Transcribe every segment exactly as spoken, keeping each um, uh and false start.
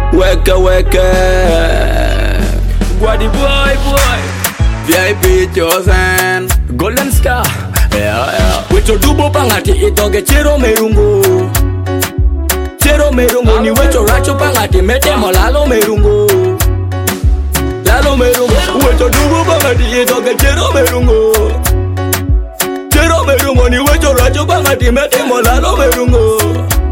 Weka weka Guadi boy boy V I P chosen Golden Star Yeah yeah Wecho dubo pangati itoge chero merungo Chero merungo ni wecho racho pangati mete mo lalo merungo Lalo merungo Wecho dubo pangati itoge chero merungo Chero merungo ni wecho racho pangati mete mo lalo merungo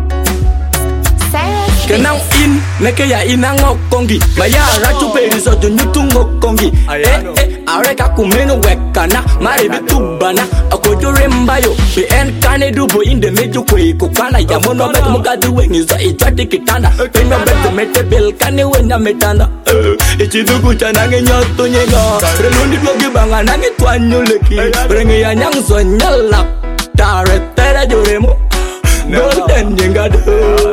Kenang in, neke ya inang kongi Maya rachu peri so junyutungo kongi Eh eh, areka kumeno wekana Mari bitubana, ako jurembayo Be en kane dubo inde meju kwe kukana Ya mono bet mugadu wengi zo ichati kitanda Peno bet mete bel kane wenya metanda Ichi dugu chanange nyoto nyega Relundi blogi banga nange tuanyo leki Renge ya nyang so nyalak Tare tere juremo Golden nyinga do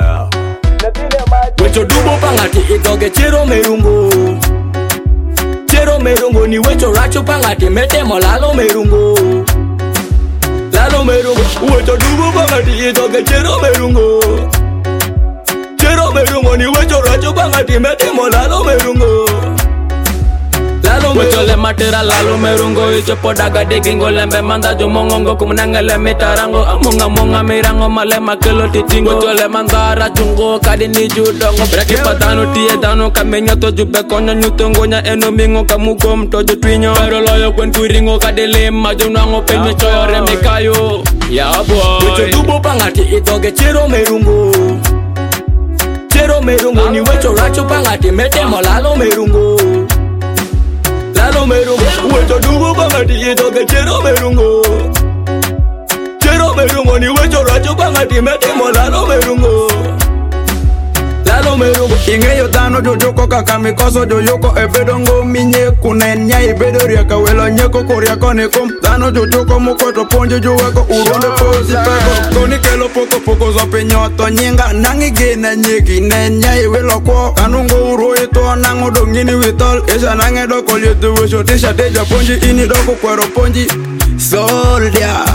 Wecho dubo pangati itoge chero merungo Chero merungo ni wecho racho pangati mete mo lalo merungo Lalo merungo Wecho dubo pangati itoge chero merungo Chero merungo ni wecho racho pangati mete mo lalo merungo Wecho le matera lalo merungo Icho podaga digingo lembe manda jumongongo Kumunangele mitarango Amunga munga mirango male makelo titingo Wecho le mandara chungo kadi ni judongo Breki patano tie dano kamenyo toju bekonyo nyutongo nya eno mingo kamukom toju twinyo Pero loyo kwen kuiringo kadi lima junango penyo choyo remikayo Ya boy Wecho dubo pangati itoge chero merungo Chero merungo ni wecho racho pangati mete mo lalo merungo Lalo merungo Wecho dubo pangati itoge chero merungo Chero merungo ni wecho racho pangati mete mo lalo merungo Lalo merungo Ingeyo tano jojoko kaka mikoso jojoko ebedongo minye kunen nya ibedo riaka welo nyeko kuriako nikom Tano jojoko mukoto ponjo juweko uronde posi peko Koni kelo poko poko zope nyoto nyinga Nangi gina nyeki nen nya iwelo kwa Kanungo uro ito nango dongini witol Esha nange doko lietu wisho tisha teja ponji Ini doko kwero ponji Soldier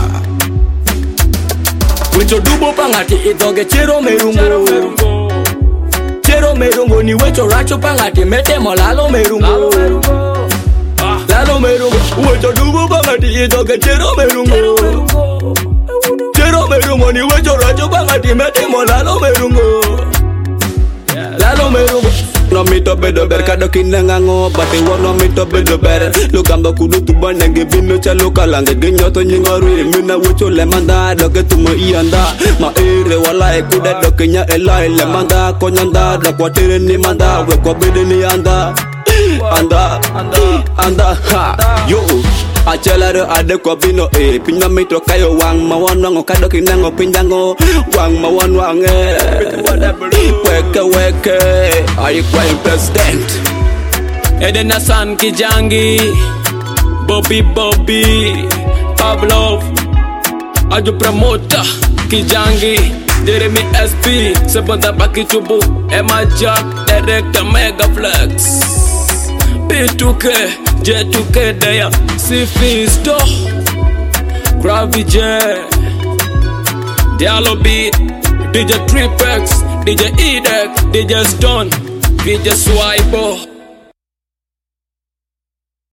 Wecho dubo pangati itoge chero merungo Chero merungo ni wecho racho pangati mete mo lalo merungo Lalo merungo Wecho dubo pangati itoge chero merungo Chero merungo ni wecho racho pangati mete mo lalo merungo Lalo merungo No mito bedo ber kado kinangango Bate wano mito bedo ber Lukamba kudu tuba nenge bino chalo kalange Genyoto nyingorui mina wecho lemanda Doge tumo ianda Ma ere wala ekude doke nya elai lemanda Konyanda da kwa tere ni manda Wekwa bede ni anda Anda Anda ha Yo Achelaro ade kwa bino eh Pinya mito kayo wang mawanwango Kado kinango pinjango Wang mawanwange Weke weke Are you crying president? Eden Hassan Kijangi Bobby Bobby Pavlov Aju promoter Kijangi Jeremy S P Sebonta Paki Chubu Emma Jack Director Mega Flex P two K J two K Daya Sifisto Gravy J Diallo Beat D J Tripex D J Edek D J Stone D J Swipo